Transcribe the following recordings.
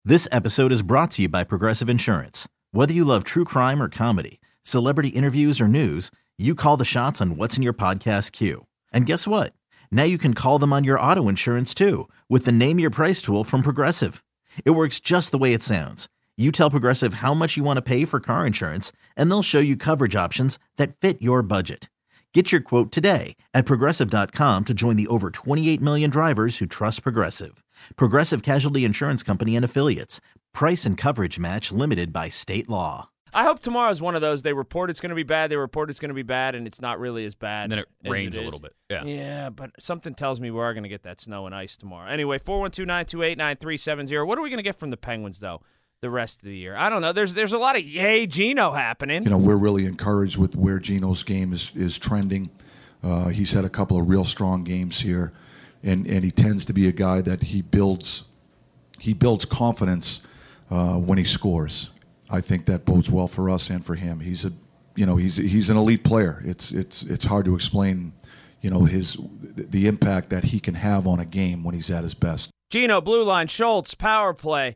This episode is brought to you by Progressive Insurance. Whether you love true crime or comedy, celebrity interviews or news, you call the shots on what's in your podcast queue. And guess what? Now you can call them on your auto insurance too with the Name Your Price tool from Progressive. It works just the way it sounds. You tell Progressive how much you want to pay for car insurance, and they'll show you coverage options that fit your budget. Get your quote today at Progressive.com to join the over 28 million drivers who trust Progressive. Progressive Casualty Insurance Company and Affiliates. Price and coverage match limited by state law. I hope tomorrow's one of those. They report it's going to be bad, they report it's going to be bad, and it's not really as bad. And then it rains a little bit. Yeah, but something tells me we are going to get that snow and ice tomorrow. Anyway, 412-928-9370. What are we going to get from the Penguins, though, the rest of the year? I don't know. There's a lot of yay Gino happening. You know, we're really encouraged with where Gino's game is trending. He's had a couple of real strong games here, and he tends to be a guy that he builds confidence when he scores. I think that bodes well for us and for him. He's an elite player. It's hard to explain, the impact that he can have on a game when he's at his best. Gino, blue line, Schultz, power play,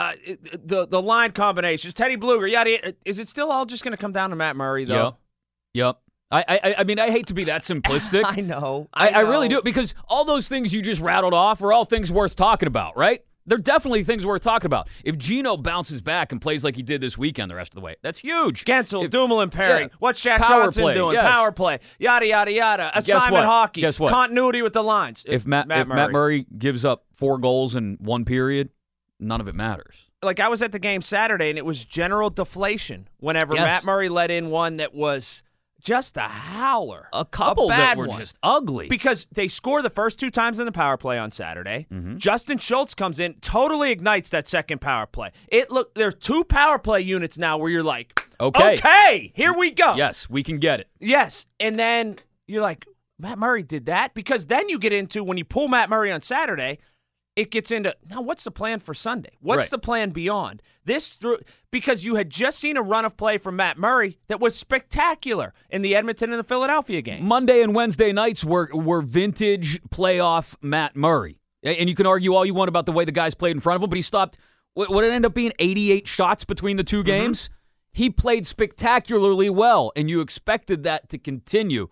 the line combinations, Teddy Bluger, yada. Is it still all just going to come down to Matt Murray, though? Yep. I mean, I hate to be that simplistic. I know. I really do, because all those things you just rattled off are all things worth talking about, right? They're definitely things worth talking about. If Gino bounces back and plays like he did this weekend the rest of the way, that's huge. Gensel, Dumoulin pairing. Yeah. What's Jack Power Johnson play, doing? yes. Power play. Yada, yada, yada. Assignment hockey. Guess what? Continuity with the lines. If Matt Murray gives up 4 goals in one period, none of it matters. Like, I was at the game Saturday, and it was general deflation whenever Matt Murray let in one that was just a howler. A couple that were one. Just ugly. Because they score the first 2 times in the power play on Saturday. Mm-hmm. Justin Schultz comes in, totally ignites that second power play. There's 2 power play units now where you're like, okay, here we go. Yes, we can get it. Yes. And then you're like, Matt Murray did that? Because then you get into, when you pull Matt Murray on Saturday, it gets into, now what's the plan for Sunday? What's the plan beyond? Because you had just seen a run of play from Matt Murray that was spectacular in the Edmonton and the Philadelphia games. Monday and Wednesday nights were vintage playoff Matt Murray. And you can argue all you want about the way the guys played in front of him, but he stopped, what it ended up being 88 shots between the 2 games. He played spectacularly well, and you expected that to continue.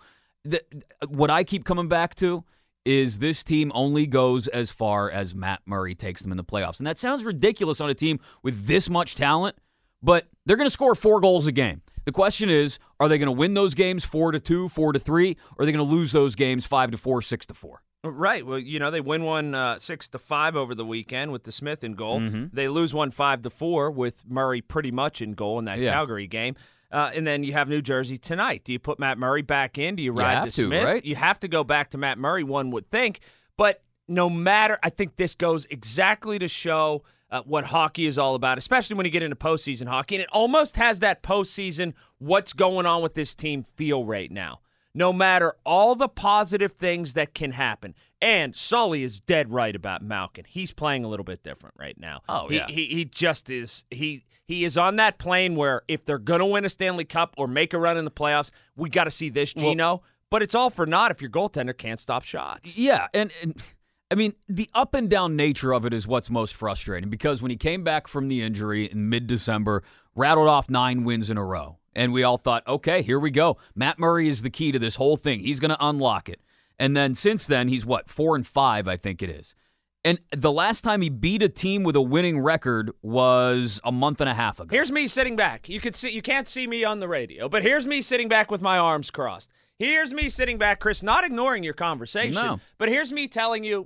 What I keep coming back to is this team only goes as far as Matt Murray takes them in the playoffs. And that sounds ridiculous on a team with this much talent, but they're going to score 4 goals a game. The question is, are they going to win those games 4-2, 4-3, or are they going to lose those games 5-4, 6-4? Right. Well, they win one 6-5 over the weekend with the Smith in goal. Mm-hmm. They lose one 5-4 with Murray pretty much in goal in that Calgary game. And then you have New Jersey tonight. Do you put Matt Murray back in? Do you ride to Smith? Right? You have to go back to Matt Murray, one would think. But no matter, I think this goes exactly to show what hockey is all about, especially when you get into postseason hockey. And it almost has that postseason, what's going on with this team feel right now. No matter all the positive things that can happen. And Sully is dead right about Malkin. He's playing a little bit different right now. Oh, yeah. He just is. He is on that plane where if they're going to win a Stanley Cup or make a run in the playoffs, we got to see this, Gino. But it's all for naught if your goaltender can't stop shots. Yeah, and I mean, the up and down nature of it is what's most frustrating, because when he came back from the injury in mid-December, rattled off 9 wins in a row, and we all thought, okay, here we go. Matt Murray is the key to this whole thing. He's going to unlock it. And then since then, he's 4-5, I think it is. And the last time he beat a team with a winning record was a month and a half ago. Here's me sitting back. You can't see me on the radio, but here's me sitting back with my arms crossed. Here's me sitting back, Chris, not ignoring your conversation, but here's me telling you,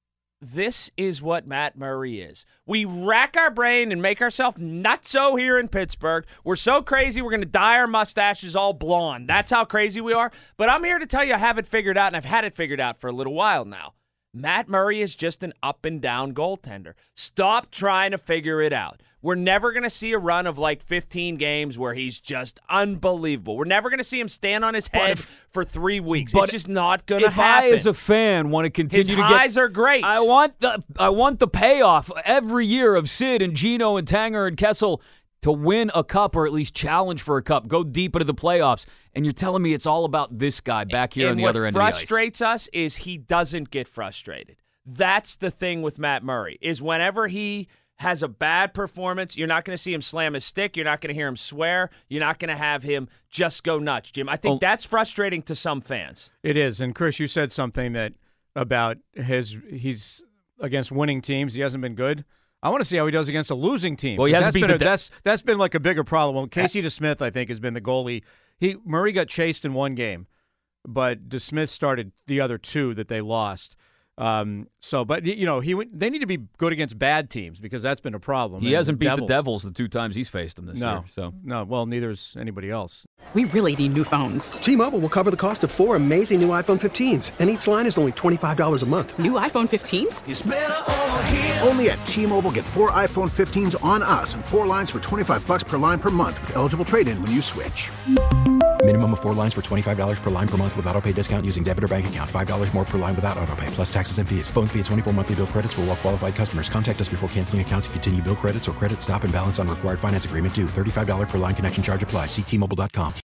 this is what Matt Murray is. We rack our brain and make ourselves nutso here in Pittsburgh. We're so crazy, we're going to dye our mustaches all blonde. That's how crazy we are. But I'm here to tell you I have it figured out, and I've had it figured out for a little while now. Matt Murray is just an up-and-down goaltender. Stop trying to figure it out. We're never going to see a run of 15 games where he's just unbelievable. We're never going to see him stand on his head for 3 weeks. It's just not going to happen. If I, as a fan, want to continue his highs are great. I want the payoff every year of Sid and Gino and Tanger and Kessel to win a cup, or at least challenge for a cup, go deep into the playoffs. And you're telling me it's all about this guy back here on the other end of the ice. What frustrates us is he doesn't get frustrated. That's the thing with Matt Murray, is whenever he has a bad performance, you're not going to see him slam his stick. You're not going to hear him swear. You're not going to have him just go nuts, Jim. I think that's frustrating to some fans. It is. And, Chris, you said something that about he's against winning teams. He hasn't been good. I want to see how he does against a losing team. Well, he hasn't that's been like a bigger problem. Well, Casey DeSmith, I think, has been the goalie. Murray got chased in one game, but DeSmith started the other two that they lost. But they need to be good against bad teams because that's been a problem. He hasn't beat the Devils the 2 times he's faced them this year. No. Well, neither's anybody else. We really need new phones. T-Mobile will cover the cost of 4 amazing new iPhone 15s, and each line is only $25 a month. New iPhone 15s? It's better over here. Only at T-Mobile, get 4 iPhone 15s on us and 4 lines for $25 per line per month with eligible trade-in when you switch. Minimum of 4 lines for $25 per line per month with autopay discount using debit or bank account. $5 more per line without autopay, plus taxes and fees. Phone fee at 24 monthly bill credits for well-qualified customers. Contact us before canceling account to continue bill credits or credit stop and balance on required finance agreement due. $35 per line connection charge applies. See T-Mobile.com.